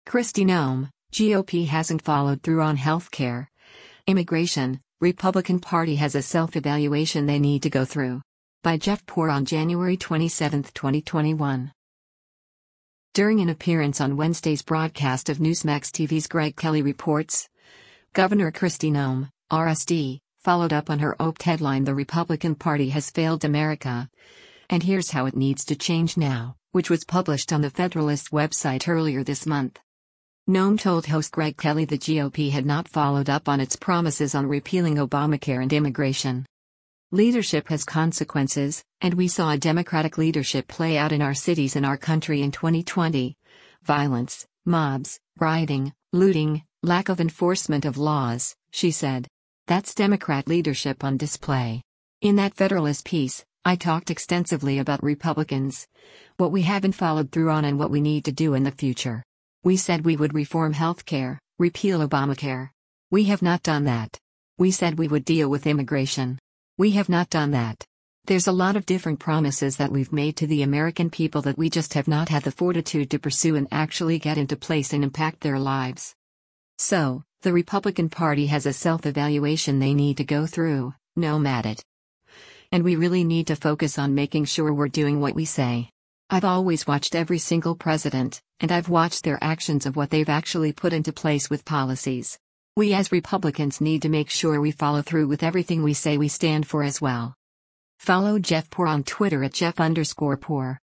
Kristi Noem, GOP hasn't followed through on healthcare. Immigration, Republican Party has a self-evaluation they need to go through. By Jeff Poor on January 27, 2021. During an appearance on Wednesday's broadcast of Newsmax TV's Greg Kelly Reports, Governor Kristi Noem, RSD, followed up on her opt headline "The Republican Party has failed America. And here's how it needs to change now," which was published on the Federalist website earlier this month. Noem told host Greg Kelly the GOP had not followed up on its promises on repealing Obamacare and immigration. Leadership has consequences, and we saw a Democratic leadership play out in our cities and our country in 2020. Violence, mobs, rioting, looting, lack of enforcement of laws, she said. That's Democrat leadership on display. In that Federalist piece, I talked extensively about Republicans, what we haven't followed through on and what we need to do in the future. We said we would reform healthcare, repeal Obamacare. We have not done that. We said we would deal with immigration. We have not done that. There's a lot of different promises that we've made to the American people that we just have not had the fortitude to pursue and actually get into place and impact their lives. So, the Republican Party has a self-evaluation they need to go through, Noem added. And we really need to focus on making sure we're doing what we say. I've always watched every single president, and I've watched their actions of what they've actually put into place with policies. We as Republicans need to make sure we follow through with everything we say we stand for as well. Follow Jeff Poor on Twitter at Jeff_Poor.